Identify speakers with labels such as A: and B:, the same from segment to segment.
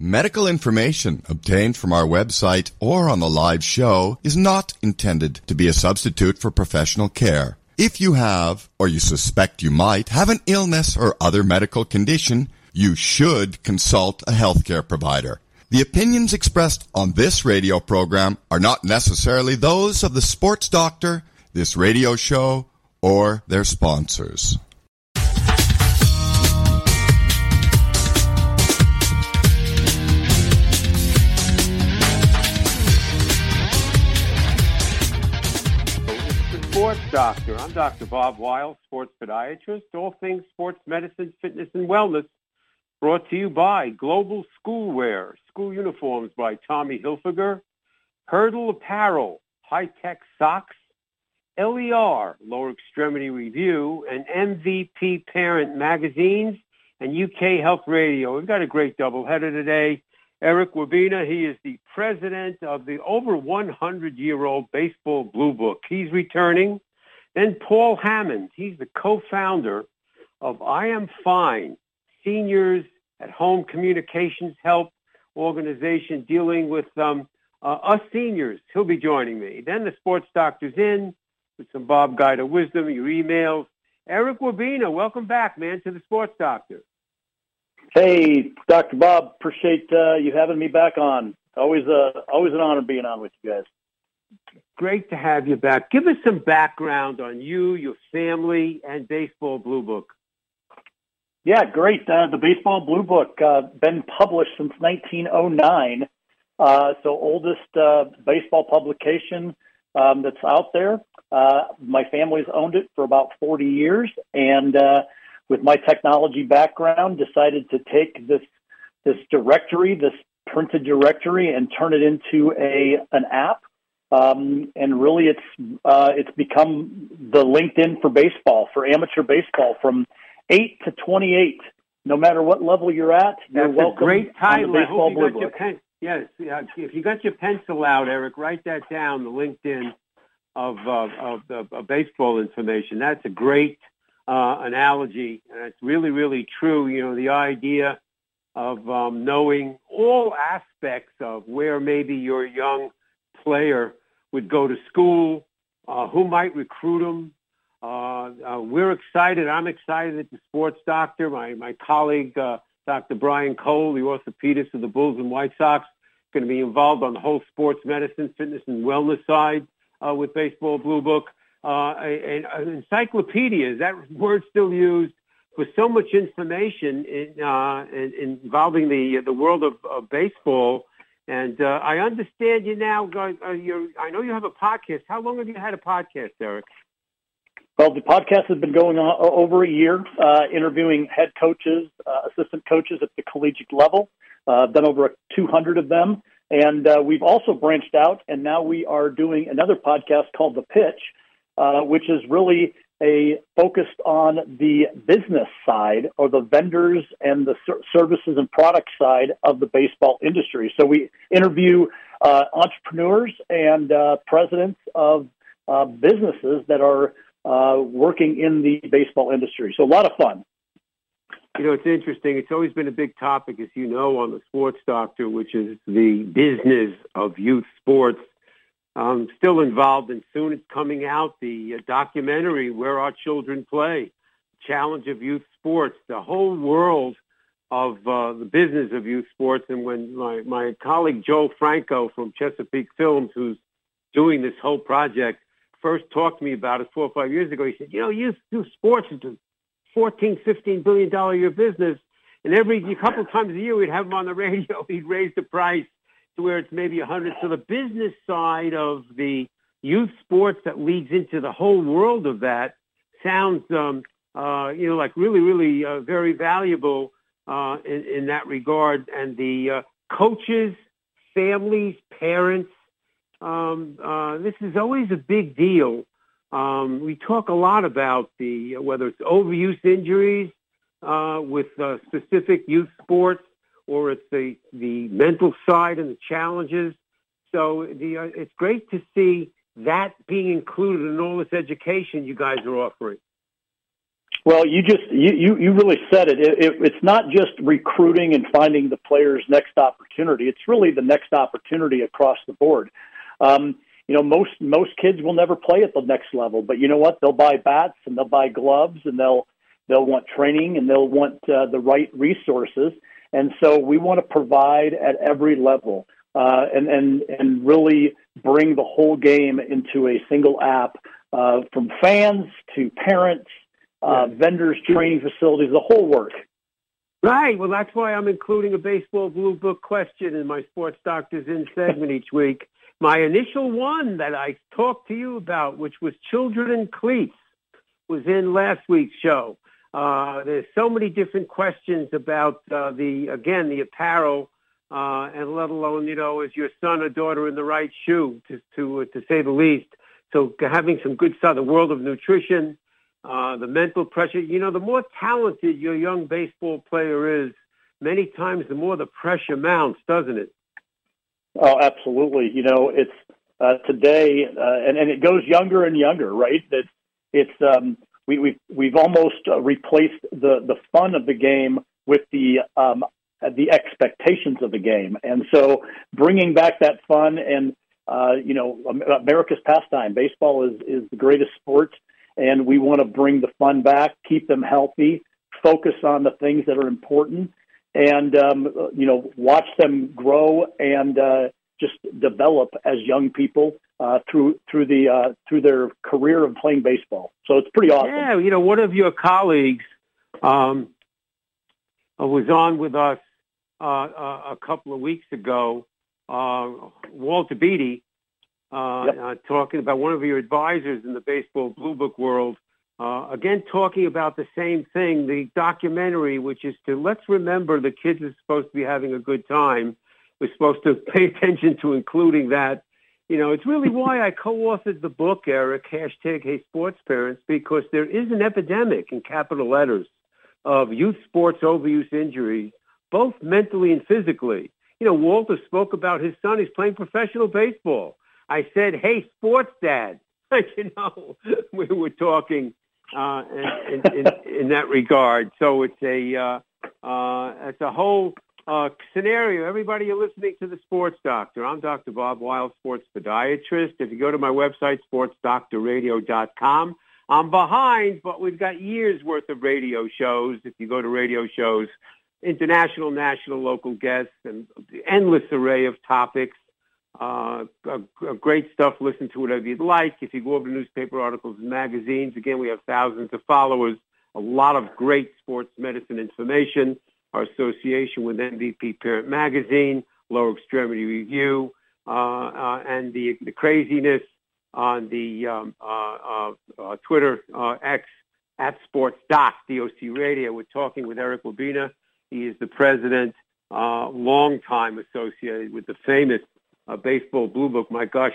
A: Medical information obtained from our website or on the live show is not intended to be a substitute for professional care. If you have, or you suspect you might, have an illness or other medical condition, you should consult a healthcare provider. The opinions expressed on this radio program are not necessarily those of the sports doctor, this radio show, or their sponsors.
B: Sports Doctor. I'm Dr. Bob Weil, sports podiatrist. All things sports medicine, fitness, and wellness. Brought to you by Global Schoolwear, school uniforms by Tommy Hilfiger, Hurdle Apparel, high-tech socks, LER, Lower Extremity Review, and MVP Parent magazines, and UK Health Radio. We've got a great doubleheader today. Eric Wabena, he is the president of the over 100-year-old Baseball Blue Book. He's returning. Then Paul Hammond, he's the co-founder of I Am Fine, Seniors at Home Communications Help organization dealing with us seniors. He'll be joining me. Then the sports doctor's in with some Bob Guide of Wisdom, your emails. Eric Wabena, welcome back, man, to the sports doctor.
C: Hey, Dr. Bob, appreciate you having me back on. Always an honor being on with you guys.
B: Great to have you back. Give us some background on you, your family, and Baseball Blue Book.
C: Yeah, great. The Baseball Blue Book, been published since 1909. So oldest baseball publication that's out there. My family's owned it for about 40 years, and with my technology background, decided to take this directory, this printed directory, and turn it into an app. And really, it's become the LinkedIn for baseball, for amateur baseball, from 8 to 28. No matter what level you're at, you're welcome.
B: That's a great title.
C: I hope
B: you got your pen. Yes, if you got your pencil out, Eric, write that down. The LinkedIn of baseball information. That's a great analogy, and it's really, really true. You know, the idea of knowing all aspects of where maybe your young player would go to school, who might recruit them. We're excited. I'm excited that the sports doctor, my colleague, Dr. Brian Cole, the orthopedist of the Bulls and White Sox, going to be involved on the whole sports medicine, fitness, and wellness side with Baseball Blue Book. An encyclopedia, is that word still used for so much information involving the world of baseball? And I understand you now. I know you have a podcast. How long have you had a podcast, Eric?
C: Well, the podcast has been going on over a year, interviewing head coaches, assistant coaches at the collegiate level. I've done over 200 of them. And we've also branched out, and now we are doing another podcast called The Pitch, which is really focused on the business side, or the vendors and the services and product side of the baseball industry. So we interview entrepreneurs and presidents of businesses that are working in the baseball industry. So a lot of fun.
B: You know, it's interesting. It's always been a big topic, as you know, on the Sports Doctor, which is the business of youth sports. Still involved, and soon it's coming out, the documentary, Where Our Children Play, Challenge of Youth Sports, the whole world of the business of youth sports. And when my colleague Joe Franco from Chesapeake Films, who's doing this whole project, first talked to me about it 4 or 5 years ago, he said, you know, youth sports is a $14, $15 billion a year business, and every couple times a year we'd have him on the radio, he'd raise the price to where it's maybe 100. So the business side of the youth sports that leads into the whole world of that sounds, like really, really very valuable in that regard. And the coaches, families, parents, this is always a big deal. We talk a lot about whether it's overuse injuries with specific youth sports, or it's the mental side and the challenges. So it's great to see that being included in all this education you guys are offering.
C: Well, you really said it. It's not just recruiting and finding the player's next opportunity. It's really the next opportunity across the board. Most kids will never play at the next level, but you know what? They'll buy bats and they'll buy gloves and they'll want training and they'll want the right resources. And so we want to provide at every level and really bring the whole game into a single app from fans to parents. Vendors, training facilities, the whole work.
B: Right. Well, that's why I'm including a Baseball Blue Book question in my Sports Doctors In segment each week. My initial one that I talked to you about, which was children in cleats, was in last week's show. There's so many different questions about the apparel, and let alone, is your son or daughter in the right shoe, to say the least. So having some good stuff, the world of nutrition, the mental pressure. The more talented your young baseball player is, many times the more the pressure mounts, doesn't it?
C: Oh, absolutely. It's today, and it goes younger and younger, right? We've almost replaced the fun of the game with the expectations of the game, and so bringing back that fun and America's pastime. Baseball is the greatest sport. And we want to bring the fun back, keep them healthy, focus on the things that are important, and watch them grow and just develop as young people through their career of playing baseball. So it's pretty awesome.
B: Yeah, one of your colleagues was on with us a couple of weeks ago, Walter Beatty. Talking about one of your advisors in the Baseball Blue Book world, again, talking about the same thing, the documentary, which is let's remember the kids are supposed to be having a good time. We're supposed to pay attention to including that. It's really why I co-authored the book, Eric, #HeySportsParents, because there is an epidemic in capital letters of youth sports overuse injuries, both mentally and physically. Walter spoke about his son. He's playing professional baseball. I said, "Hey, sports dad." We were talking in that regard. So it's a whole scenario. Everybody, you're listening to the Sports Doctor. I'm Dr. Bob Wild, sports podiatrist. If you go to my website, sportsdoctorradio.com, I'm behind, but we've got years worth of radio shows. If you go to radio shows, international, national, local guests, and endless array of topics. Great stuff. Listen to whatever you'd like. If you go over to newspaper articles and magazines, again, we have thousands of followers, a lot of great sports medicine information, our association with MVP Parent Magazine, Lower Extremity Review, and the craziness on the Twitter X at SportsDoc, DOC Radio. We're talking with Eric Labina. He is the president, long time associated with the famous Baseball Blue Book,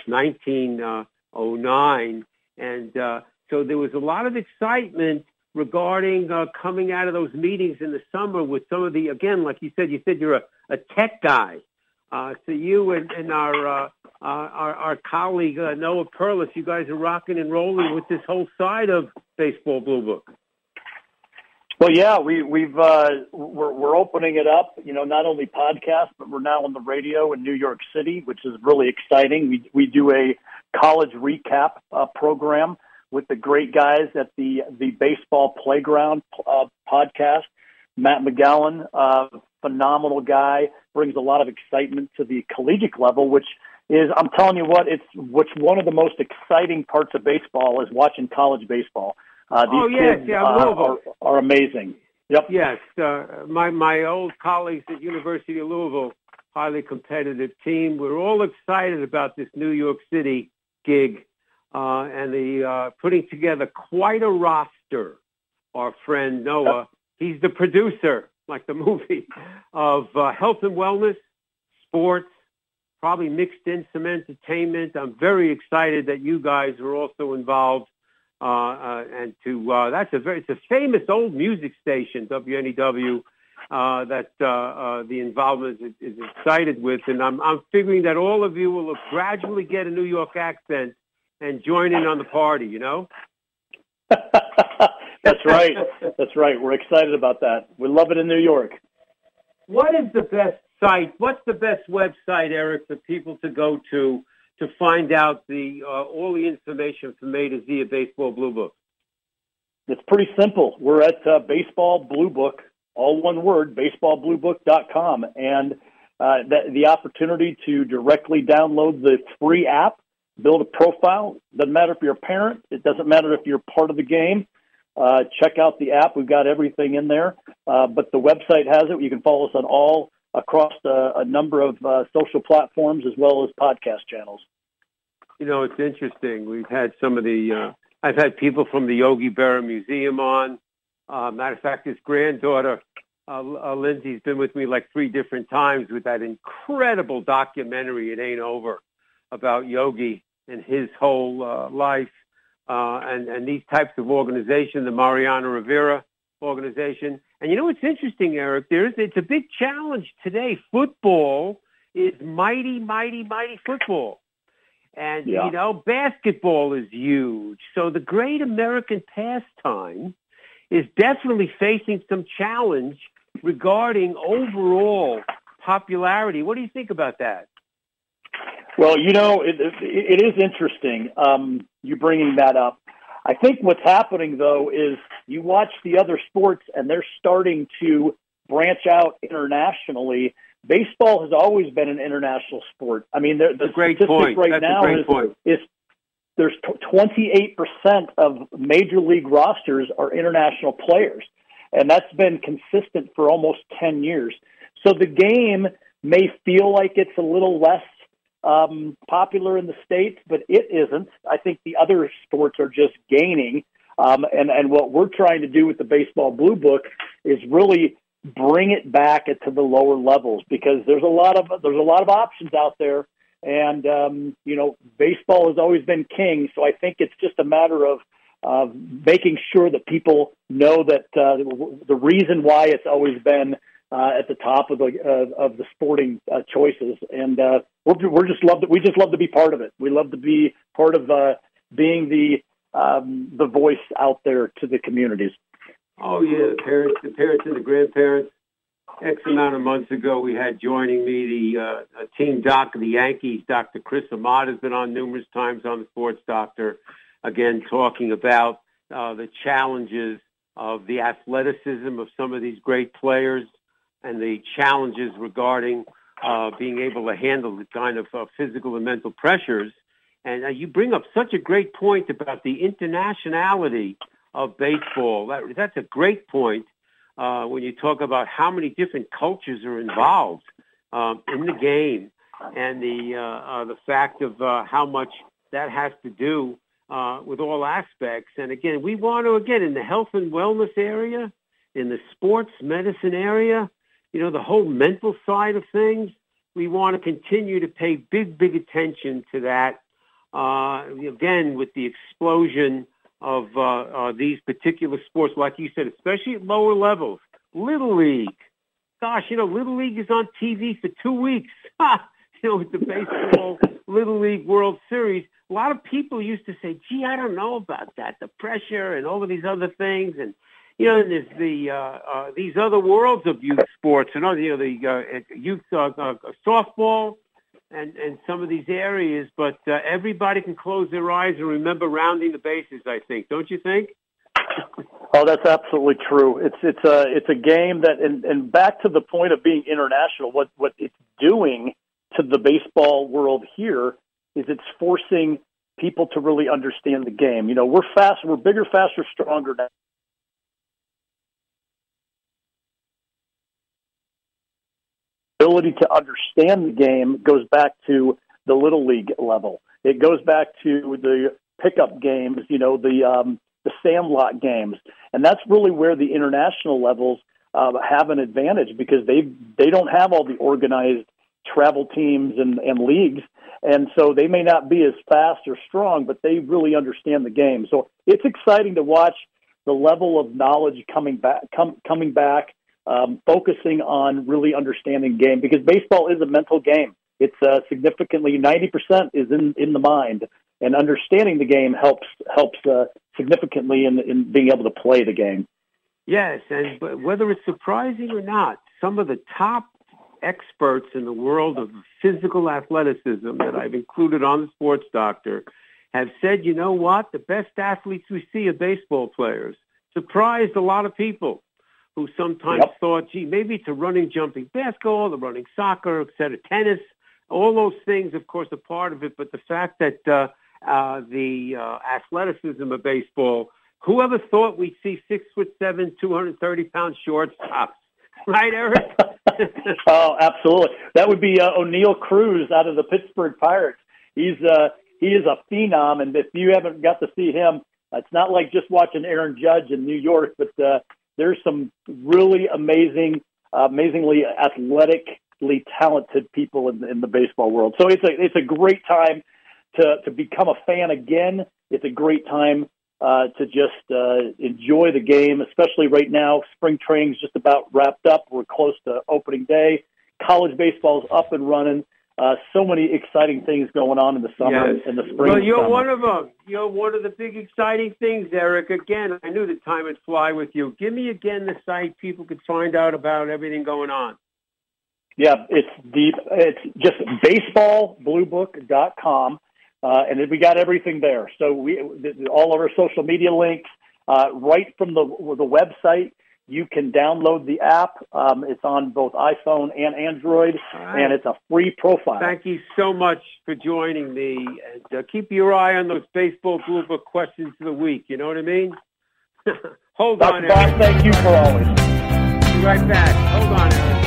B: 1909. And so there was a lot of excitement regarding coming out of those meetings in the summer with some of the, again, like you said you're a tech guy. So you and our colleague, Noah Perlis, you guys are rocking and rolling with this whole side of Baseball Blue Book.
C: Well, yeah, we're opening it up. Not only podcasts, but we're now on the radio in New York City, which is really exciting. We do a college recap program with the great guys at the Baseball Playground podcast. Matt McGowan, phenomenal guy, brings a lot of excitement to the collegiate level, which is, I'm telling you what, which one of the most exciting parts of baseball is watching college baseball. These kids are amazing. Yep.
B: Yes. My old colleagues at University of Louisville, highly competitive team. We're all excited about this New York City gig and the putting together quite a roster. Our friend Noah, he's the producer, like the movie, of health and wellness, sports, probably mixed in some entertainment. I'm very excited that you guys are also involved. It's a famous old music station, WNEW, that the involvement is excited with, and I'm figuring that all of you will gradually get a New York accent and join in on the party.
C: That's right. That's right. We're excited about that. We love it in New York.
B: What is the best site? What's the best website, Eric, for people to go to find out all the information from A to Z of Baseball Blue Book?
C: It's pretty simple. We're at Baseball Blue Book, all one word, baseballbluebook.com. And the opportunity to directly download the free app, build a profile. Doesn't matter if you're a parent. It doesn't matter if you're part of the game. Check out the app. We've got everything in there. But the website has it. You can follow us on all across a number of social platforms as well as podcast channels.
B: You know, it's interesting. We've had some of the I've had people from the Yogi Berra Museum on. Matter of fact, his granddaughter, Lindsay's been with me like 3 different times with that incredible documentary, It Ain't Over, about Yogi and his whole life. And these types of organizations, the Mariano Rivera organization. And you know what's interesting, Eric? It's a big challenge today. Football is mighty, mighty, mighty football. And, you know, basketball is huge. So the great American pastime is definitely facing some challenge regarding overall popularity. What do you think about that?
C: Well, you know, it is interesting, you bringing that up. I think what's happening, though, is you watch the other sports and they're starting to branch out internationally. Baseball has always been an international sport. I mean, the statistic right now is there's 28% of major league rosters are international players, and that's been consistent for almost 10 years. So the game may feel like it's a little less popular in the States, but it isn't. I think the other sports are just gaining. And what we're trying to do with the Baseball Blue Book is really bring it back to the lower levels, because there's a lot of options out there. And, you know, baseball has always been king. So I think it's just a matter of making sure that people know that the reason why it's always been at the top of the sporting choices. And we just love to be part of it. We love to be part of being the voice out there to the communities.
B: Oh yeah, the parents and the grandparents. X amount of months ago, we had joining me the team doc of the Yankees, Dr. Chris Ahmad, has been on numerous times on the Sports Doctor, again talking about the challenges of the athleticism of some of these great players and the challenges regarding being able to handle the kind of physical and mental pressures. And you bring up such a great point about the internationality of baseball. That's a great point when you talk about how many different cultures are involved in the game, and the fact of how much that has to do with all aspects. And again, we want to, in the health and wellness area, in the sports medicine area, you know, the whole mental side of things, we want to continue to pay big attention to that. Again, with the explosion of these particular sports, like you said, especially at lower levels. Little League. Gosh, you know, Little League is on TV for 2 weeks. You know, with the baseball Little League World Series. A lot of people used to say, gee, I don't know about that, the pressure and all of these other things. And, you know, and there's these other worlds of youth sports, you know, the youth softball and some of these areas. But everybody can close their eyes and remember rounding the bases, I think. Don't you think?
C: Oh, that's absolutely true. It's a game that, and back to the point of being international, what it's doing to the baseball world here is it's forcing people to really understand the game. You know, we're bigger, faster, stronger now. Ability to understand the game goes back to the Little League level. It goes back to the pickup games, you know, the Sandlot games, and that's really where the international levels have an advantage, because they don't have all the organized travel teams and leagues, and so they may not be as fast or strong, but they really understand the game. So it's exciting to watch the level of knowledge coming back, focusing on really understanding the game, because baseball is a mental game. It's significantly 90% is in the mind. and understanding the game helps significantly in being able to play the game.
B: Yes, and whether it's surprising or not, some of the top experts in the world of physical athleticism that I've included on the Sports Doctor have said, you know what, the best athletes we see are baseball players. Surprised a lot of people who sometimes thought, gee, maybe it's a running, jumping basketball, the running soccer, etc., tennis. All those things, of course, are part of it, but the fact that the athleticism of baseball, whoever thought we'd see 6'7", 230-pound shortstops, right, Eric?
C: Oh, absolutely. That would be O'Neal Cruz out of the Pittsburgh Pirates. He is a phenom, and if you haven't got to see him, it's not like just watching Aaron Judge in New York, but there's some really amazingly athletically talented people in the baseball world. So it's a great time to become a fan again. It's a great time to just enjoy the game, especially right now. Spring training's just about wrapped up. We're close to opening day. College baseball's up and running. So many exciting things going on in the summer and the spring.
B: Well, you're one of them. You're one of the big exciting things, Eric. Again, I knew the time would fly with you. Give me again the site people could find out about everything going on.
C: Yeah, it's just baseballbluebook.com. And we got everything there. So all of our social media links, right from the website. You can download the app. It's on both iPhone and Android, and it's a free profile.
B: Thank you so much for joining me. And keep your eye on those Baseball Blue Book questions of the week. You know what I mean? Hold on, Eric.
C: Bob, thank you for always.
B: Be right back. Hold on, Eric.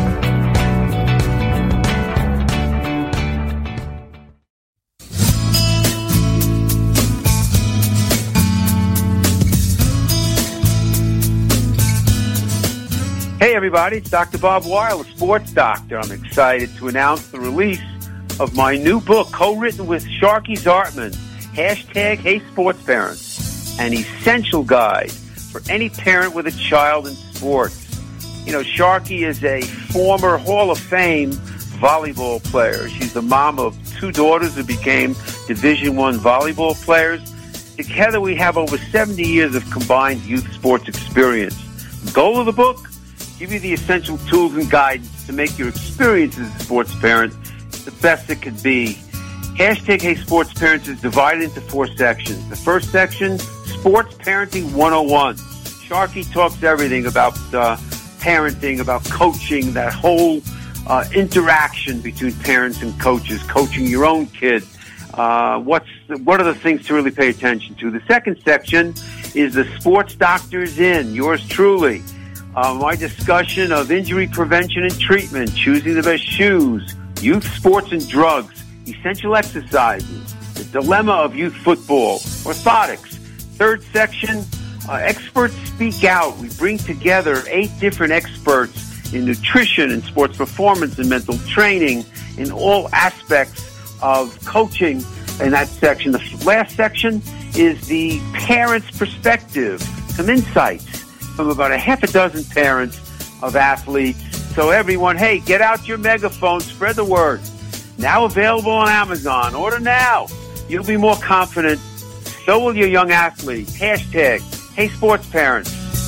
B: Hey everybody, it's Dr. Bob Weil, the Sports Doctor. I'm excited to announce the release of my new book, co-written with Sharky Zartman, #HeySportsParents, an essential guide for any parent with a child in sports. You know, Sharky is a former Hall of Fame volleyball player. She's the mom of 2 daughters who became Division I volleyball players. Together we have over 70 years of combined youth sports experience. The goal of the book? Give you the essential tools and guidance to make your experience as a sports parent the best it could be. #HeySportsParents is divided into 4 sections. The first section, Sports Parenting 101. Sharky talks everything about parenting, about coaching, that whole interaction between parents and coaches, coaching your own kid. What are the things to really pay attention to? The second section is the Sports Doctor's In, yours truly. My discussion of injury prevention and treatment, choosing the best shoes, youth sports and drugs, essential exercises, the dilemma of youth football, orthotics. Third section, experts speak out. We bring together 8 different experts in nutrition and sports performance and mental training in all aspects of coaching in that section. The last section is the parent's perspective, some insights from about a half a dozen parents of athletes. So everyone, hey, get out your megaphone, spread the word. Now available on Amazon. Order now. You'll be more confident. So will your young athlete. #HeySportsParents.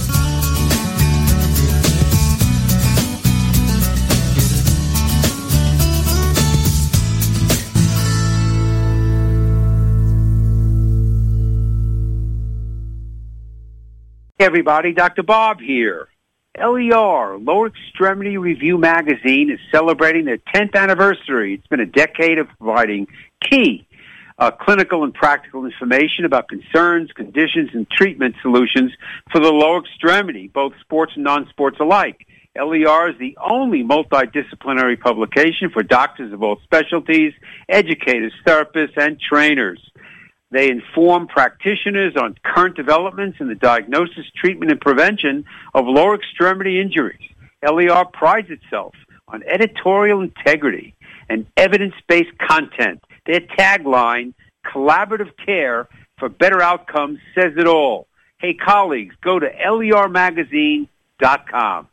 B: Hey everybody, Dr. Bob here. LER, Lower Extremity Review Magazine, is celebrating their 10th anniversary. It's been a decade of providing key clinical and practical information about concerns, conditions, and treatment solutions for the lower extremity, both sports and non-sports alike. LER is the only multidisciplinary publication for doctors of all specialties, educators, therapists, and trainers. They inform practitioners on current developments in the diagnosis, treatment, and prevention of lower extremity injuries. LER prides itself on editorial integrity and evidence-based content. Their tagline, collaborative care for better outcomes, says it all. Hey, colleagues, go to lermagazine.com.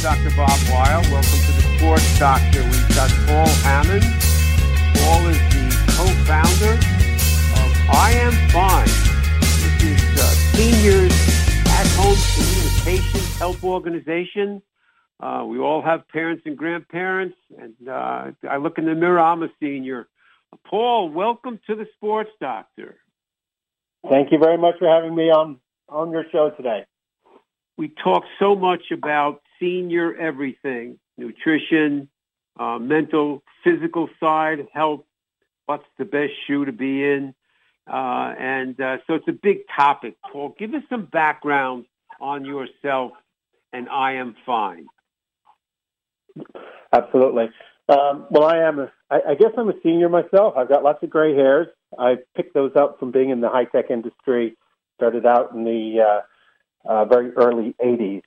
B: Dr. Bob Weil. Welcome to the Sports Doctor. We've got Paul Hammond. Paul is the co-founder of I Am Fine. This is seniors at-home communications help organization. We all have parents and grandparents, and I look in the mirror, I'm a senior. Paul, welcome to the Sports Doctor.
D: Thank you very much for having me on your show today.
B: We talk so much about senior everything, nutrition, mental, physical side, health, what's the best shoe to be in. So it's a big topic. Paul, give us some background on yourself and I Am Fine.
D: Absolutely. I guess I'm a senior myself. I've got lots of gray hairs. I picked those up from being in the high-tech industry, started out in the very early 80s.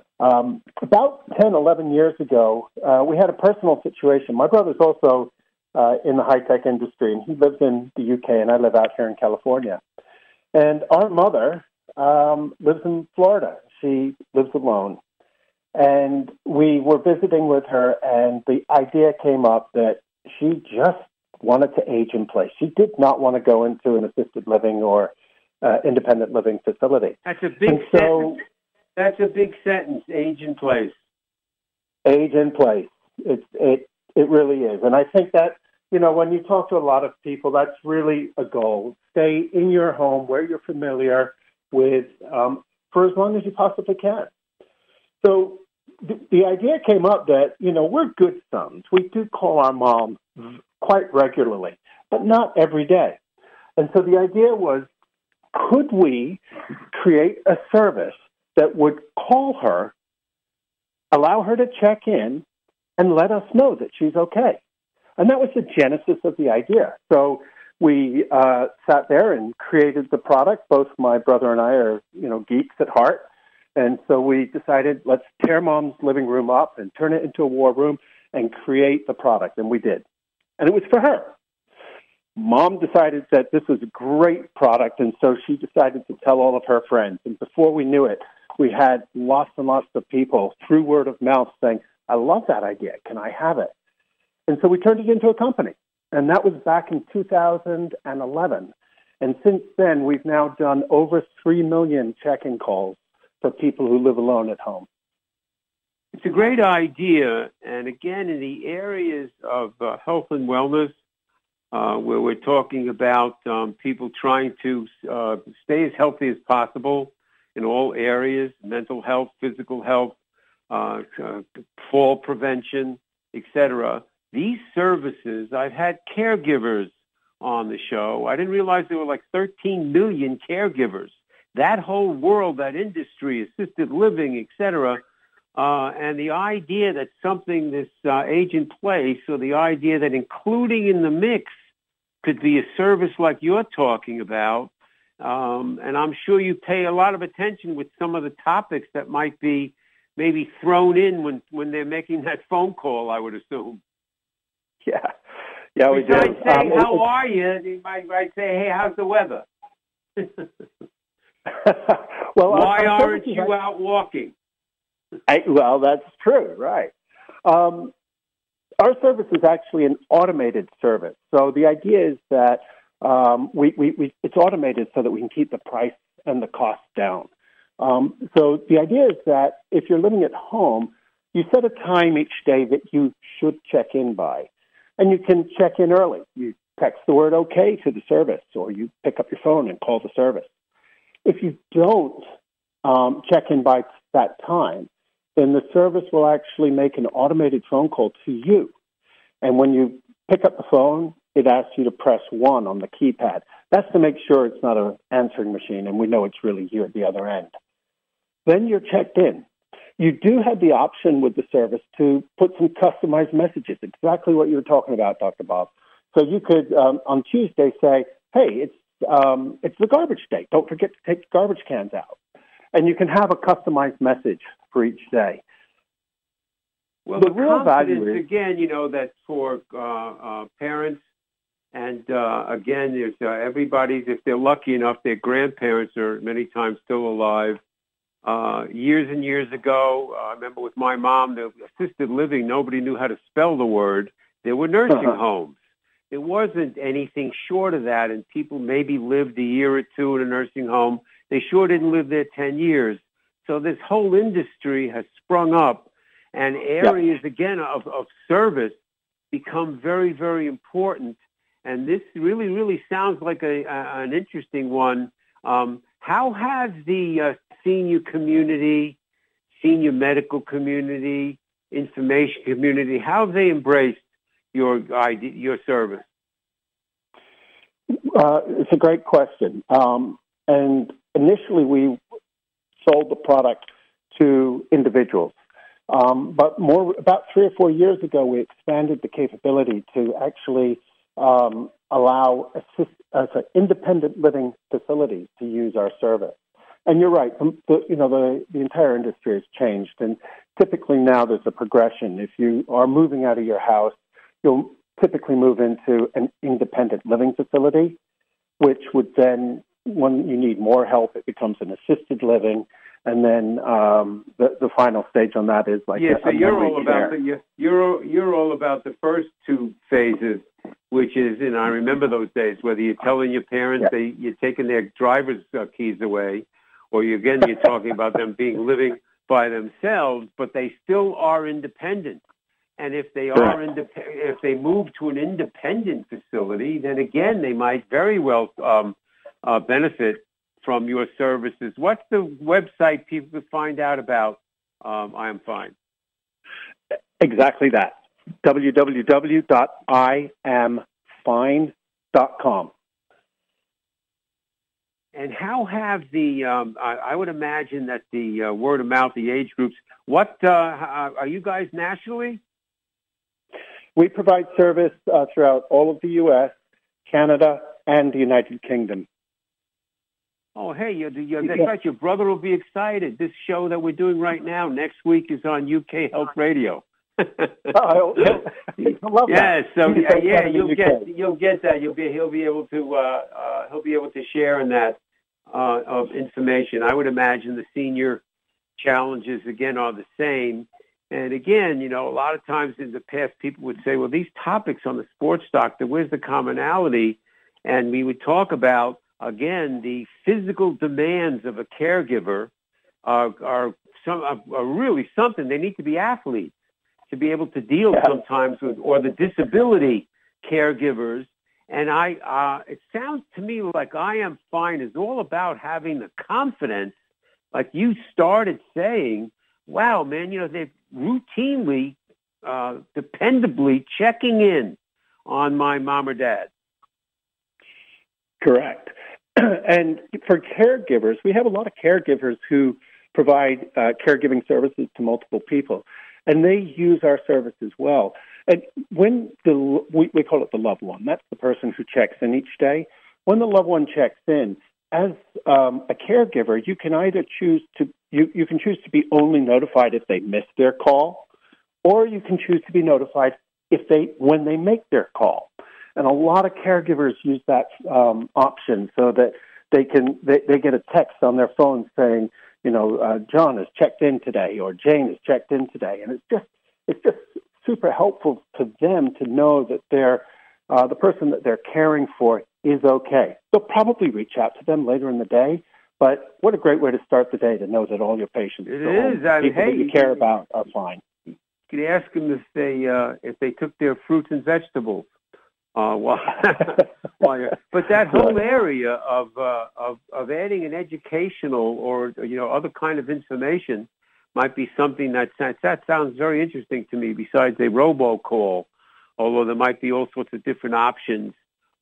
D: About 10, 11 years ago, we had a personal situation. My brother's also in the high-tech industry, and he lives in the UK, and I live out here in California. And our mother lives in Florida. She lives alone. And we were visiting with her, and the idea came up that she just wanted to age in place. She did not want to go into an assisted living or independent living facility.
B: That's a big sentence. That's a big sentence, age in place.
D: Age in place. It really is. And I think that, when you talk to a lot of people, that's really a goal. Stay in your home where you're familiar with for as long as you possibly can. So the idea came up that, we're good sons. We do call our mom quite regularly, but not every day. And so the idea was, could we create a service that would call her, allow her to check in, and let us know that she's okay? And that was the genesis of the idea. So we sat there and created the product. Both my brother and I are, geeks at heart. And so we decided, let's tear Mom's living room up and turn it into a war room and create the product. And we did. And it was for her. Mom decided that this was a great product, and so she decided to tell all of her friends. And before we knew it, we had lots and lots of people through word of mouth saying, I love that idea. Can I have it? And so we turned it into a company. And that was back in 2011. And since then, we've now done over 3 million check-in calls for people who live alone at home.
B: It's a great idea. And again, in the areas of health and wellness, where we're talking about people trying to stay as healthy as possible in all areas, mental health, physical health, fall prevention, etc. These services, I've had caregivers on the show. I didn't realize there were like 13 million caregivers. That whole world, that industry, assisted living, etc., and the idea that something this age in place, or the idea that including in the mix could be a service like you're talking about, and I'm sure you pay a lot of attention with some of the topics that might be maybe thrown in when they're making that phone call, I would assume.
D: Yeah, we do.
B: Besides saying, how are you? They might say, hey, how's the weather?
D: Well,
B: why aren't you out walking?
D: Well, that's true, right. Our service is actually an automated service. So the idea is that it's automated so that we can keep the price and the cost down. So the idea is that if you're living at home, you set a time each day that you should check in by. And you can check in early. You text the word OK to the service, or you pick up your phone and call the service. If you don't check in by that time, then the service will actually make an automated phone call to you. And when you pick up the phone, it asks you to press 1 on the keypad. That's to make sure it's not an answering machine, and we know it's really you at the other end. Then you're checked in. You do have the option with the service to put some customized messages, exactly what you were talking about, Dr. Bob. So you could, on Tuesday, say, hey, it's the garbage day. Don't forget to take the garbage cans out. And you can have a customized message for each day.
B: Well, the real value is, again, that for parents, and again, there's everybody's, if they're lucky enough, their grandparents are many times still alive. Years and years ago, I remember with my mom, the assisted living, nobody knew how to spell the word. There were nursing homes. It wasn't anything short of that, and people maybe lived a year or two in a nursing home. They sure didn't live there 10 years. So this whole industry has sprung up, and areas, again, of service become very, very important. And this really, really sounds like an interesting one. How has the senior community, senior medical community, information community, how have they embraced your service?
D: It's a great question. And initially, we sold the product to individuals. But about 3 or 4 years ago, we expanded the capability to actually allow independent living facilities to use our service. And you're right, the entire industry has changed. And typically now there's a progression. If you are moving out of your house, you'll typically move into an independent living facility, which would then, when you need more help, it becomes an assisted living. And then the final stage on that is like
B: so you're all about you're all about the first two phases, which is, and I remember those days, whether you're telling your parents you're taking their driver's keys away, or you're talking about them living by themselves, but they still are independent. And if they are if they move to an independent facility, then again they might very well benefit from your services. What's the website people could find out about I Am Fine?
D: Exactly that. www.iamfine.com.
B: And how have I would imagine that the word of mouth, the age groups, are you guys nationally?
D: We provide service throughout all of the U.S., Canada, and the United Kingdom.
B: Oh, hey, that's right. Your brother will be excited. This show that we're doing right now next week is on UK Health Radio.
D: He'll love that.
B: You'll get that. He'll be able to share in that of information. I would imagine the senior challenges again are the same. And again, a lot of times in the past, people would say, well, these topics on the Sports Doctor, where's the commonality? And we would talk about, again, the physical demands of a caregiver are really something. They need to be athletes to be able to deal sometimes with, or the disability caregivers. And it sounds to me like I Am Fine is all about having the confidence, like you started saying, wow, man, they're routinely, dependably checking in on my mom or dad.
D: Correct. And for caregivers, we have a lot of caregivers who provide caregiving services to multiple people, and they use our service as well. And when we call it the loved one, that's the person who checks in each day. When the loved one checks in, as a caregiver, you can either choose to you can choose to be only notified if they miss their call, or you can choose to be notified when they make their call. And a lot of caregivers use that option so that they get a text on their phone saying, John has checked in today, or Jane has checked in today, and it's just super helpful to them to know that the person that they're caring for is okay. They'll probably reach out to them later in the day, but what a great way to start the day to know that all your patients, people that you care about, are fine.
B: You could ask them if they took their fruits and vegetables. But that whole area of adding an educational or other kind of information might be something that sounds very interesting to me. Besides a robocall, although there might be all sorts of different options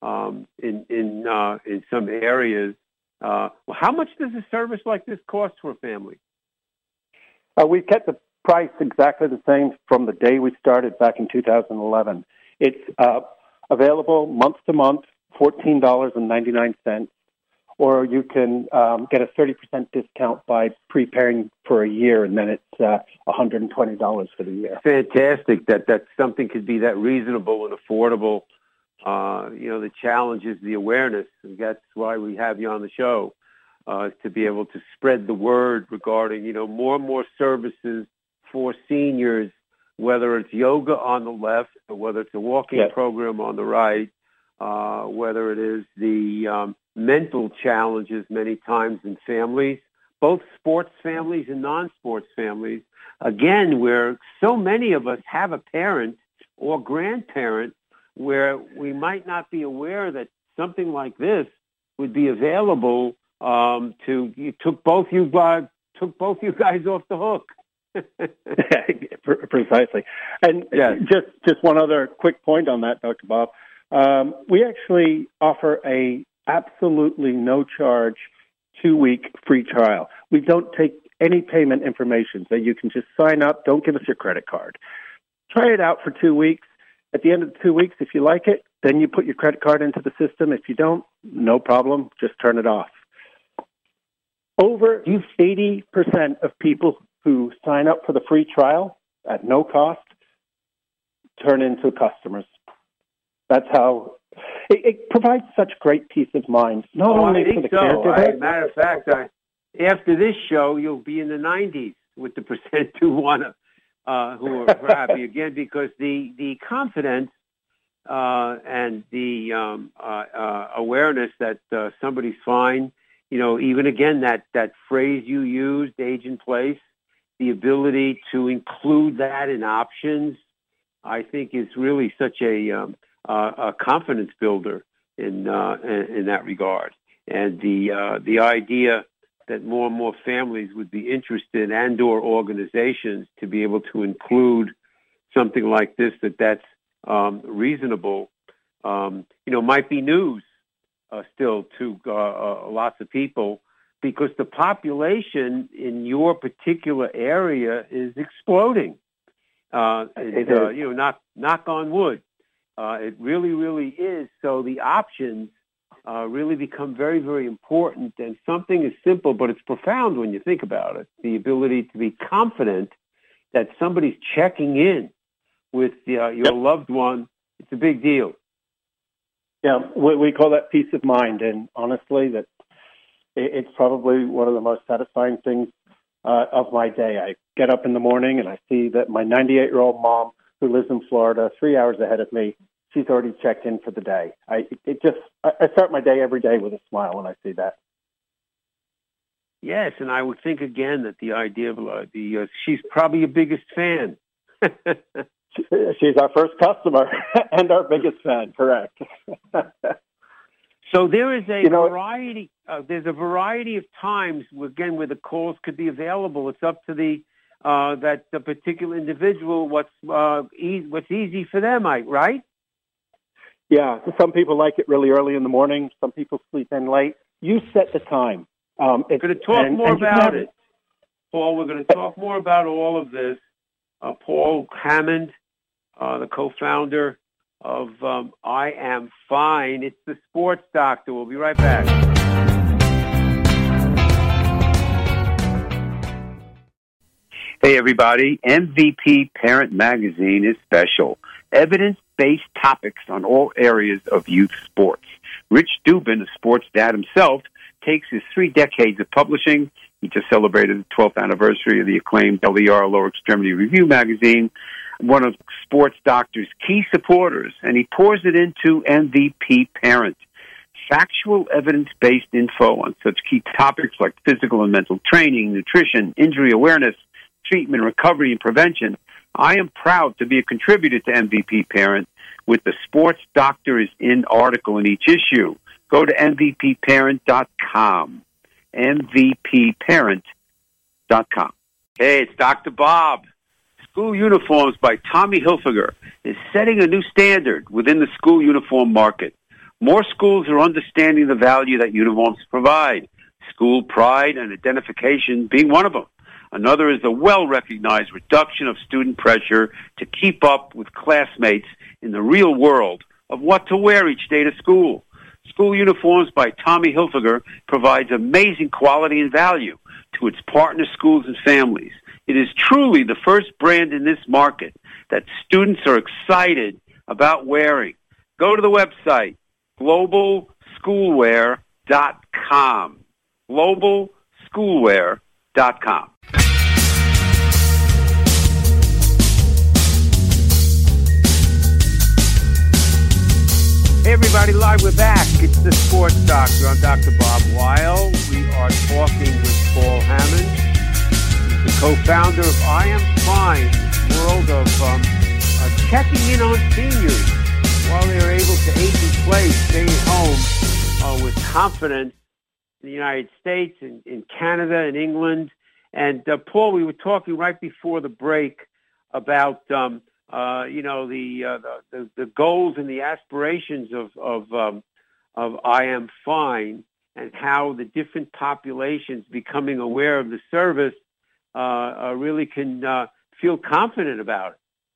B: in some areas. How much does a service like this cost for a family?
D: We've kept the price exactly the same from the day we started back in 2011. It's available month to month, $14.99, or you can get a 30% discount by preparing for a year, and then it's $120 for the year.
B: Fantastic. That something could be that reasonable and affordable. The challenge is the awareness, and that's why we have you on the show. to be able to spread the word regarding, more and more services for seniors, whether it's yoga on the left or whether it's a walking program on the right, whether it is the mental challenges many times in families, both sports families and non-sports families. Again, where so many of us have a parent or grandparent where we might not be aware that something like this would be available took both you guys off the hook.
D: Precisely. And just one other quick point on that, Dr. Bob. We actually offer a absolutely no charge 2-week free trial. We don't take any payment information, so you can just sign up. Don't give us your credit card. Try it out for 2 weeks. At the end of the 2 weeks, if you like it, then you put your credit card into the system. If you don't, no problem. Just turn it off. Over 80% of people who sign up for the free trial at no cost turn into customers. That's how it provides such great peace of mind. Not only for the caregiver.
B: Matter of fact, after this show, you'll be in the 90s with the percent who are happy again, because the confidence and the awareness that somebody's fine. Even again that phrase you used, age and place, the ability to include that in options, I think is really such a confidence builder in that regard. And the idea that more and more families would be interested and/or organizations to be able to include something like this, that's reasonable, might be news still to lots of people, because the population in your particular area is exploding. Knock on wood. It really, really is. So the options really become very, very important. And something is simple, but it's profound when you think about it. The ability to be confident that somebody's checking in with your loved one, it's a big deal.
D: Yeah, we call that peace of mind. And honestly, that it's probably one of the most satisfying things of my day. I get up in the morning and I see that my 98-year-old mom, who lives in Florida, 3 hours ahead of me, she's already checked in for the day. I start my day every day with a smile when I see that.
B: Yes, and I would think again that the idea of she's probably your biggest fan.
D: She's our first customer and our biggest fan, correct.
B: So there is a variety. There's a variety of times where the calls could be available. It's up to the particular individual what's easy for them, right?
D: Yeah. Some people like it really early in the morning. Some people sleep in late. You set the time.
B: We're going to talk more about it, Paul. We're going to talk more about all of this. Paul Hammond, the co-founder of I Am Fine. It's the Sports Doctor. We'll be right back.
E: Hey, everybody. MVP Parent Magazine is special. Evidence-based topics on all areas of youth sports. Rich Dubin, a sports dad himself, takes his 3 decades of publishing. He just celebrated the 12th anniversary of the acclaimed LER, Lower Extremity Review magazine, one of Sports Doctor's key supporters, and he pours it into MVP Parent. Factual, evidence-based info on such key topics like physical and mental training, nutrition, injury awareness, treatment, recovery, and prevention. I am proud to be a contributor to MVP Parent with the Sports Doctor is in article in each issue. Go to MVPparent.com. MVPparent.com.
B: Hey, it's Dr. Bob. School Uniforms by Tommy Hilfiger is setting a new standard within the school uniform market. More schools are understanding the value that uniforms provide, school pride and identification being one of them. Another is the well-recognized reduction of student pressure to keep up with classmates in the real world of what to wear each day to school. School Uniforms by Tommy Hilfiger provides amazing quality and value to its partner schools and families. It is truly the first brand in this market that students are excited about wearing. Go to the website, globalschoolwear.com.
E: globalschoolwear.com. Hey everybody, live, we're back. It's the Sports Doctor. I'm Dr. Bob Weil. We are talking with Paul Hammond. He's the co-founder of I Am Fine, world of checking in on seniors while they're able to age in place, stay at home with confidence in the United States, in Canada, and England. And Paul, we were talking right before the break about the goals and the aspirations of I Am Fine, and how the different populations becoming aware of the service really can feel confident about it.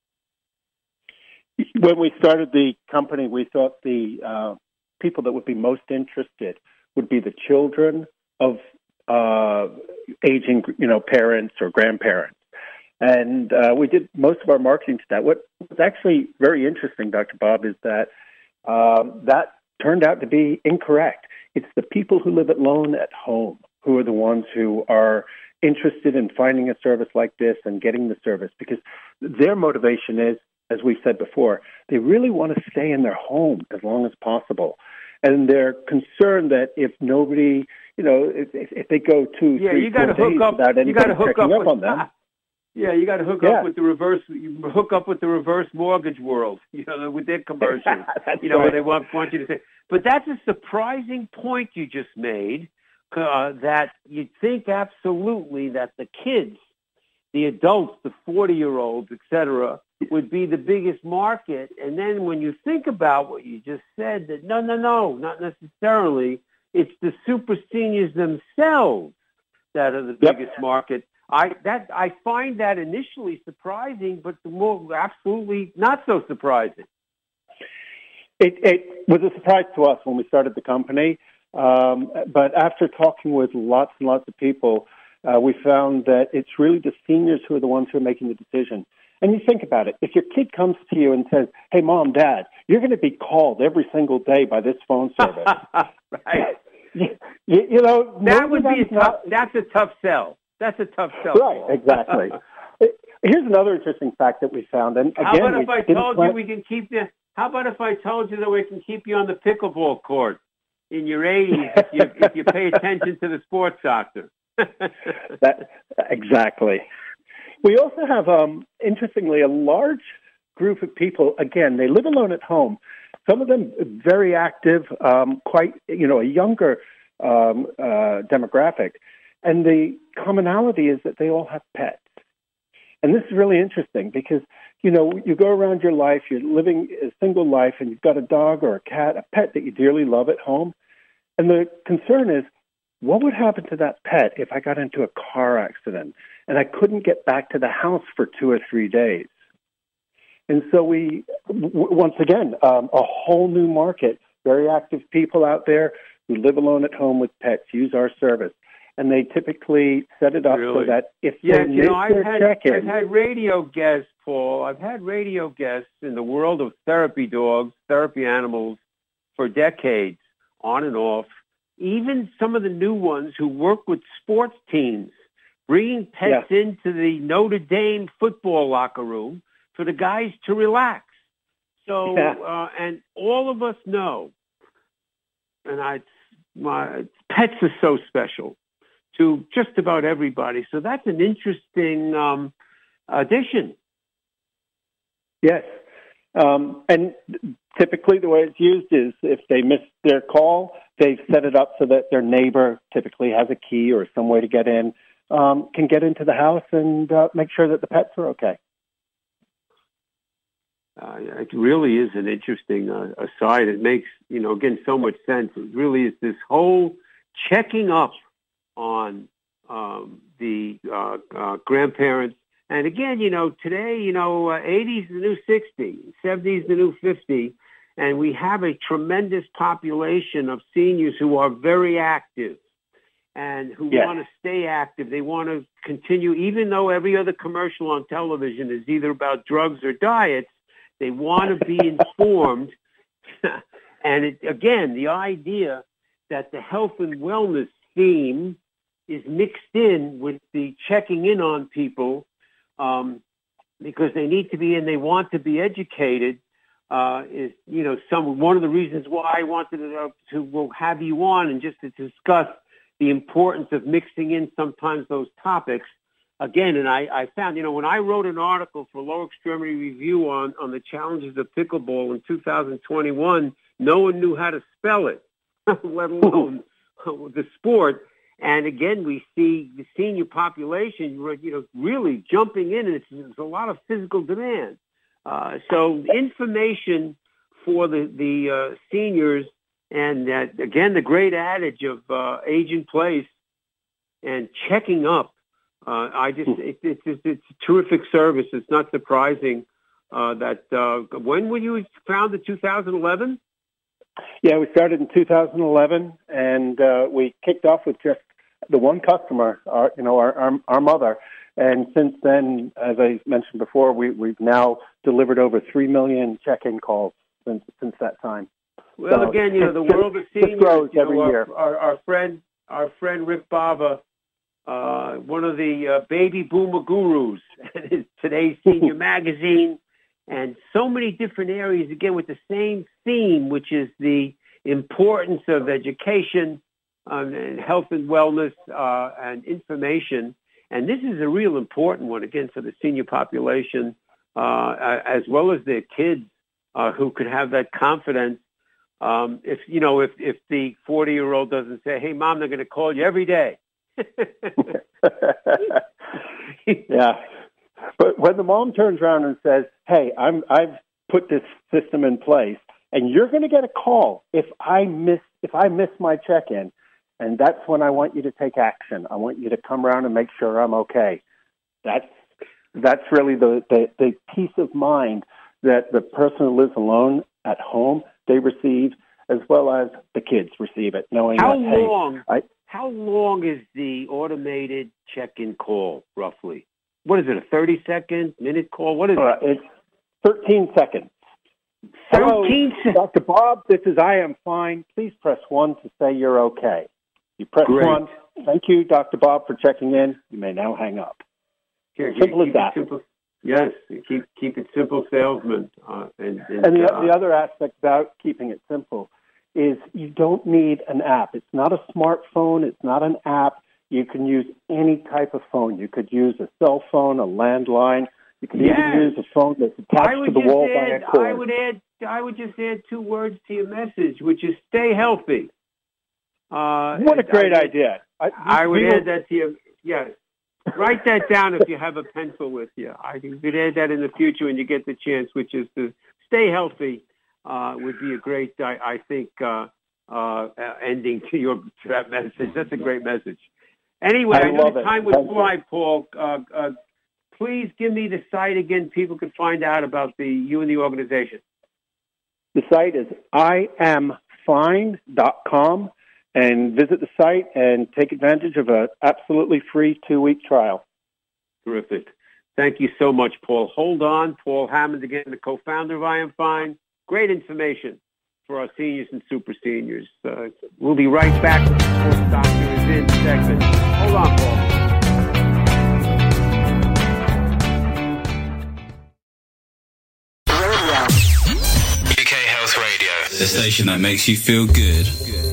D: When we started the company, we thought the people that would be most interested would be the children of aging, parents or grandparents. And we did most of our marketing to that. What was actually very interesting, Dr. Bob, is that that turned out to be incorrect. It's the people who live alone at home who are the ones who are interested in finding a service like this and getting the service, because their motivation is, as we've said before, they really want to stay in their home as long as possible. And they're concerned that if nobody, if they go 2, 3, 4 days without anybody checking up on them.
B: Yeah, you got to hook up with the reverse. You hook up with the reverse mortgage world. With their commercials.
D: Right.
B: Where they want you to say. But that's a surprising point you just made. That you'd think absolutely that the kids, the adults, the 40-year-olds, etc., would be the biggest market. And then when you think about what you just said, that no, not necessarily. It's the super seniors themselves that are the biggest market. I find that initially surprising, but the more absolutely not so surprising.
D: It was a surprise to us when we started the company, but after talking with lots and lots of people, we found that it's really the seniors who are the ones who are making the decision. And you think about it. If your kid comes to you and says, "Hey, Mom, Dad, you're going to be called every single day by this phone service."
B: Right.
D: That
B: would be that's a tough sell. That's a tough sell.
D: Right, exactly. Here's another interesting fact that we found. And again,
B: how about if I told you we can keep you? How about if I told you that we can keep you on the pickleball court in your 80s if you pay attention to the Sports Doctor?
D: Exactly. We also have, interestingly, a large group of people. Again, they live alone at home. Some of them very active, quite a younger demographic. And the commonality is that they all have pets. And this is really interesting because, you go around your life, you're living a single life, and you've got a dog or a cat, a pet that you dearly love at home. And the concern is, what would happen to that pet if I got into a car accident and I couldn't get back to the house for 2 or 3 days? And so we, once again, a whole new market, very active people out there who live alone at home with pets use our service. And they typically set it up so that if they miss their check-in...
B: I've had radio guests, Paul. I've had radio guests in the world of therapy dogs, therapy animals, for decades, on and off. Even some of the new ones who work with sports teams, bringing pets into the Notre Dame football locker room for the guys to relax. So, and all of us know, and pets are so special to just about everybody. So that's an interesting addition.
D: Yes. And typically the way it's used is if they miss their call, they've set it up so that their neighbor typically has a key or some way to get in, can get into the house and make sure that the pets are okay.
B: It really is an interesting aside. It makes, again, so much sense. It really is this whole checking up on the grandparents. And again, today, 80 is the new 60, 70 is the new 50, and we have a tremendous population of seniors who are very active and who want to stay active. They want to continue, even though every other commercial on television is either about drugs or diets, they want to be informed. And again, the idea that the health and wellness theme is mixed in with the checking in on people because they need to be and they want to be educated. Is one of the reasons why I wanted to have you on and just to discuss the importance of mixing in sometimes those topics. Again, and I found, when I wrote an article for Lower Extremity Review on the challenges of pickleball in 2021, no one knew how to spell it, let alone the sport. And again, we see the senior population, really jumping in, and there's a lot of physical demand. So information for the seniors, and again, the great adage of age in place and checking up. It's a terrific service. It's not surprising that when were you founded? 2011?
D: Yeah, we started in 2011, and we kicked off with just the one customer, our mother. And since then, as I mentioned before, we've now delivered over 3 million check-in calls since that time.
B: Well, so, again, the world of seniors,
D: grows every year.
B: Our friend Rick Bava, one of the baby boomer gurus, today's Senior Magazine, and so many different areas, again, with the same theme, which is the importance of education and health and wellness and information. And this is a real important one, again, for the senior population, as well as their kids who could have that confidence. If the 40-year-old doesn't say, "Hey, Mom, they're going to call you every day."
D: Yeah. But when the mom turns around and says, "Hey, I've put this system in place, and you're going to get a call if I miss my check-in, and that's when I want you to take action. I want you to come around and make sure I'm okay." That's really the peace of mind that the person who lives alone at home, they receive, as well as the kids receive it, knowing
B: How long is the automated check-in call, roughly? What is it, a 30-second, minute call? What is it?
D: It's 13 seconds.
B: 13 seconds.
D: Dr. Bob, this is I am fine. Please press 1 to say you're okay. You press
B: Great.
D: 1. Thank you, Dr. Bob, for checking in. You may now hang up. Simple as that.
B: Yes, keep it simple, salesman. And
D: the other aspect about keeping it simple is you don't need an app. It's not a smartphone. It's not an app. You can use any type of phone. You could use a cell phone, a landline. You can even use a phone that's attached to the wall by a cord.
B: I would just add 2 words to your message, which is stay healthy.
D: What a great idea.
B: I would add that to you. Yes. Write that down if you have a pencil with you. You could add that in the future when you get the chance, which is to stay healthy would be a great, I think, ending to that message. That's a great message. Anyway, I know the time would fly, Paul. Please give me the site again. People can find out about you and the organization.
D: The site is iamfine.com. And visit the site and take advantage of an absolutely free 2-week trial.
B: Terrific. Thank you so much, Paul. Hold on. Paul Hammond, again, the co-founder of I Am Fine. Great information for our seniors and super seniors. We'll be right back with the Sports Doctor is in segment. Hold on, Paul.
F: UK Health Radio, the station that makes you feel good.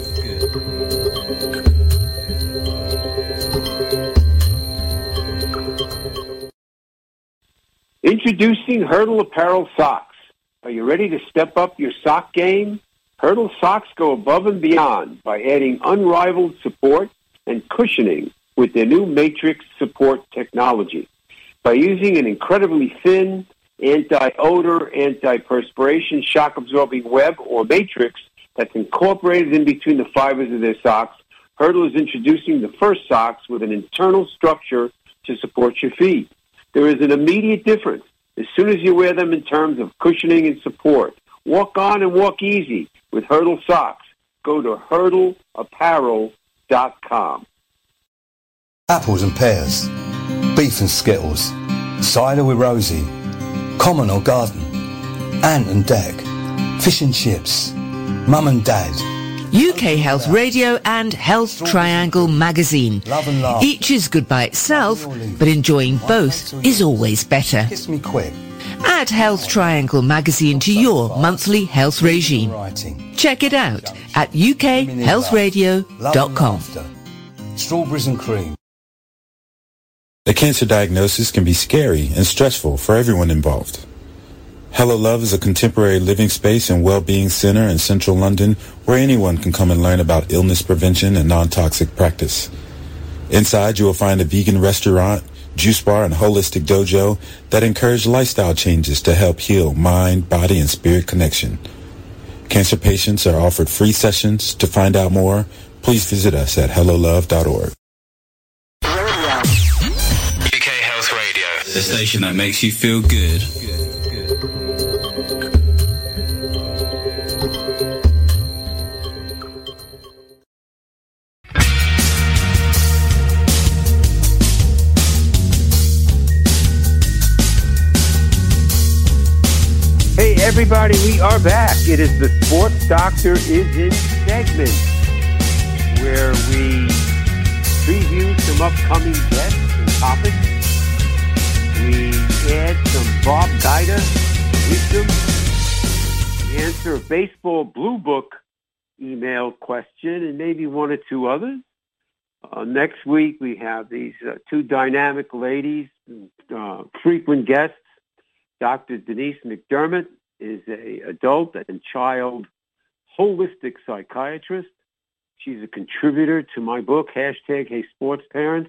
E: Introducing Hurdle Apparel Socks. Are you ready to step up your sock game? Hurdle socks go above and beyond by adding unrivaled support and cushioning with their new Matrix support technology. By using an incredibly thin, anti-odor, anti-perspiration, shock-absorbing web or matrix that's incorporated in between the fibers of their socks, Hurdle is introducing the first socks with an internal structure to support your feet. There is an immediate difference as soon as you wear them in terms of cushioning and support. Walk on and walk easy with Hurdle socks. Go to hurdleapparel.com.
G: Apples and pears, beef and skittles, cider with Rosie, common or garden, Ant and Dec, fish and chips, mum and dad,
H: UK Health Radio and Health Triangle magazine.
G: Love and laugh.
H: Each is good by itself, but enjoying both is always better.
G: Kiss me quick.
H: Add Health Triangle magazine to your monthly health regime. Check it out at ukhealthradio.com.
G: Strawberries and cream.
F: A cancer diagnosis can be scary and stressful for everyone involved. Hello Love is a contemporary living space and well-being center in central London where anyone can come and learn about illness prevention and non-toxic practice. Inside, you will find a vegan restaurant, juice bar, and holistic dojo that encourage lifestyle changes to help heal mind, body, and spirit connection. Cancer patients are offered free sessions. To find out more, please visit us at hellolove.org. UK Health Radio, the station that makes you feel good.
B: Hey everybody, we are back. It is the Sports Doctor is in segment where we preview some upcoming guests and topics. We add some Bob Guida wisdom. We answer a baseball blue book email question and maybe one or two others. Next week we have these two dynamic ladies, frequent guests. Dr. Denise McDermott is an adult and child holistic psychiatrist. She's a contributor to my book, #Hey Sports Parents,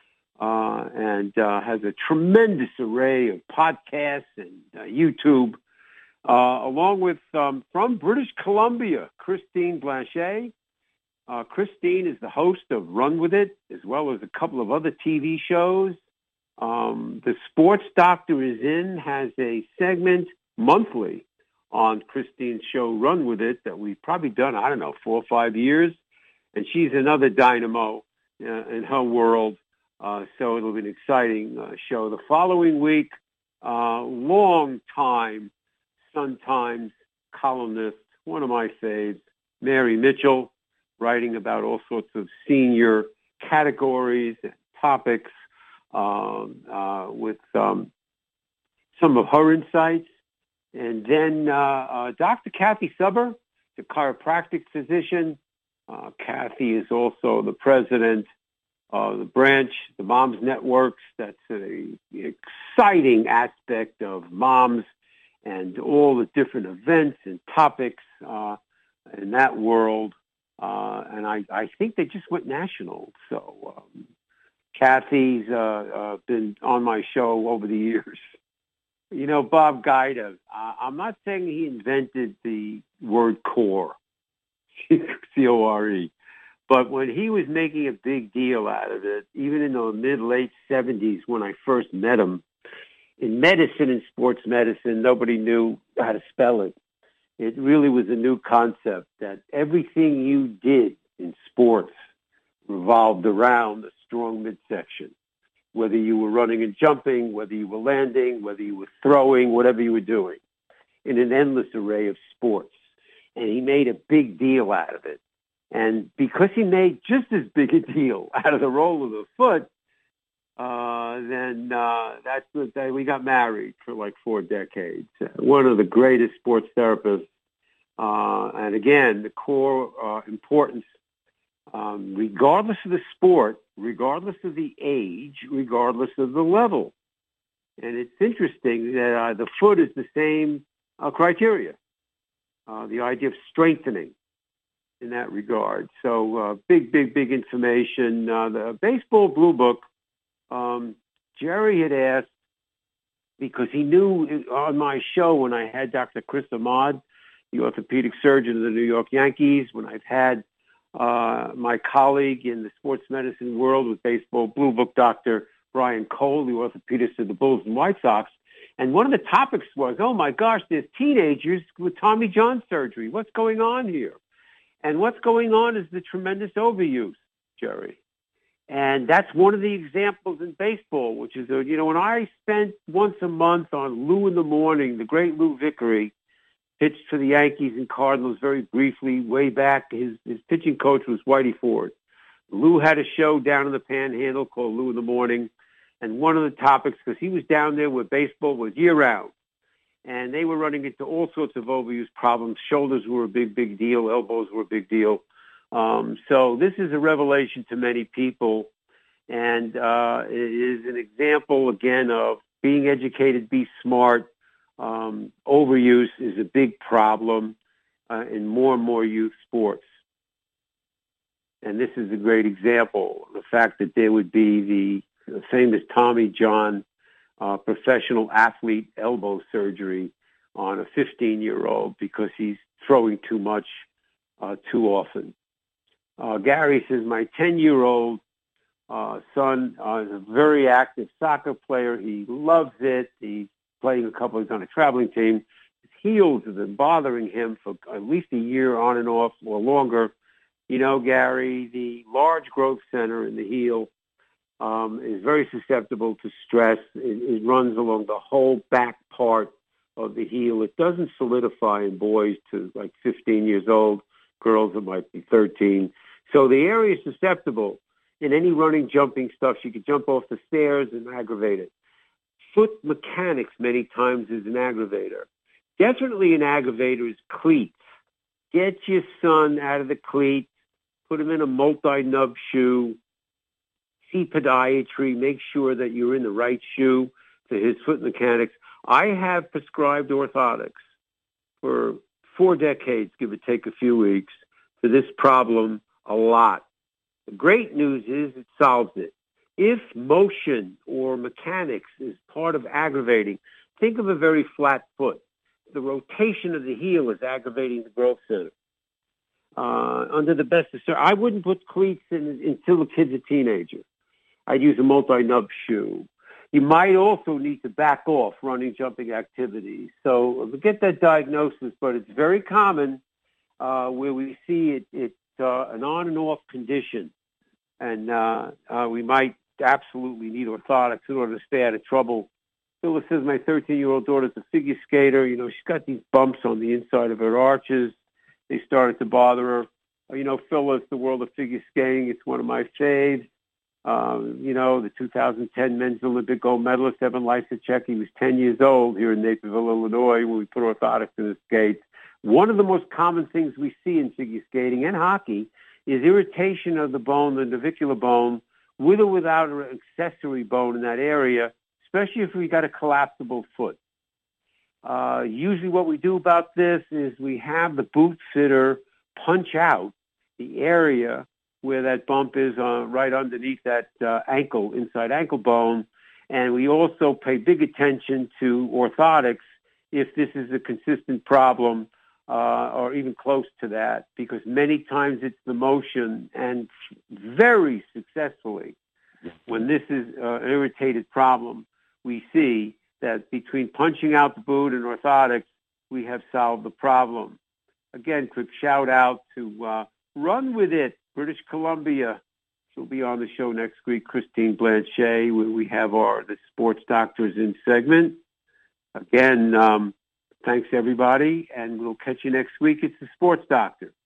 B: and has a tremendous array of podcasts and YouTube, along with, from British Columbia, Christine Blanchet. Christine is the host of Run With It, as well as a couple of other TV shows. The Sports Doctor is in has a segment monthly on Christine's show Run With It that we've probably done, 4 or 5 years. And she's another dynamo in her world. So it'll be an exciting show. The following week, long-time Sun-Times columnist, one of my faves, Mary Mitchell, writing about all sorts of senior categories and topics. With some of her insights. And then Dr. Kathy Suber, the chiropractic physician. Kathy is also the president of the branch, the Moms Networks. That's an exciting aspect of moms and all the different events and topics in that world. And I think they just went national. So Kathy's been on my show over the years. You know, Bob Guida, I'm not saying he invented the word core, C-O-R-E, but when he was making a big deal out of it, even in the mid-late 70s when I first met him, in medicine and sports medicine, nobody knew how to spell it. It really was a new concept that everything you did in sports revolved around the strong midsection, whether you were running and jumping, whether you were landing, whether you were throwing, whatever you were doing, in an endless array of sports. And he made a big deal out of it. And because he made just as big a deal out of the roll of the foot, then that's what we got married for like 4 decades. One of the greatest sports therapists. And again, the core importance, regardless of the sport, regardless of the age, regardless of the level. And it's interesting that the foot is the same criteria, the idea of strengthening in that regard. So big information. The Baseball Blue Book, Jerry had asked, because he knew on my show when I had Dr. Chris Ahmad, the orthopedic surgeon of the New York Yankees, when I've had my colleague in the sports medicine world with Baseball Blue Book, Dr. Brian Cole, the orthopedist of the Bulls and White Sox. And one of the topics was, oh my gosh, there's teenagers with Tommy John surgery. What's going on here? And what's going on is the tremendous overuse, Jerry. And that's one of the examples in baseball, which is, when I spent once a month on Lou in the Morning, the great Lou Vickery, pitched for the Yankees and Cardinals very briefly way back. His pitching coach was Whitey Ford. Lou had a show down in the Panhandle called Lou in the Morning, and one of the topics, because he was down there where baseball was year-round, and they were running into all sorts of overuse problems. Shoulders were a big deal. Elbows were a big deal. So this is a revelation to many people, and it is an example, again, of being educated, be smart. Overuse is a big problem in more and more youth sports. And this is a great example. The fact that there would be the famous Tommy John professional athlete elbow surgery on a 15-year-old because he's throwing too much too often. Gary says, my 10-year-old son is a very active soccer player. He loves it. He's playing he's on a traveling team. His heels have been bothering him for at least a year on and off or longer. You know, Gary, the large growth center in the heel is very susceptible to stress. It runs along the whole back part of the heel. It doesn't solidify in boys to like 15 years old. Girls, it might be 13. So the area is susceptible. In any running, jumping stuff, she could jump off the stairs and aggravate it. Foot mechanics many times is an aggravator. Definitely an aggravator is cleats. Get your son out of the cleats. Put him in a multi-nub shoe. See podiatry. Make sure that you're in the right shoe for his foot mechanics. I have prescribed orthotics for 4 decades, give or take a few weeks, for this problem a lot. The great news is it solves it. If motion or mechanics is part of aggravating, think of a very flat foot. The rotation of the heel is aggravating the growth center. Under the best of I wouldn't put cleats in until the kid's a teenager. I'd use a multi-nub shoe. You might also need to back off running, jumping activities. So get that diagnosis, but it's very common where we see it an on and off condition. And we might absolutely need orthotics in order to stay out of trouble. Phyllis says, my 13-year-old daughter's a figure skater. You know, she's got these bumps on the inside of her arches. They started to bother her. You know, Phyllis, the world of figure skating, it's one of my faves. You know, the 2010 men's Olympic gold medalist, Evan Lysacek, he was 10 years old here in Naperville, Illinois, when we put orthotics in his skates. One of the most common things we see in figure skating and hockey is irritation of the bone, the navicular bone, with or without an accessory bone in that area, especially if we got a collapsible foot. Usually what we do about this is we have the boot fitter punch out the area where that bump is right underneath that ankle, inside ankle bone. And we also pay big attention to orthotics if this is a consistent problem or even close to that, because many times it's the motion, and very successfully, when this is an irritated problem, we see that between punching out the boot and orthotics, we have solved the problem. Again, quick shout out to Run With It, British Columbia. She'll be on the show next week, Christine Blanchet, where we have the Sports Doctors in segment. Again, thanks everybody, and we'll catch you next week. It's the Sports Doctor.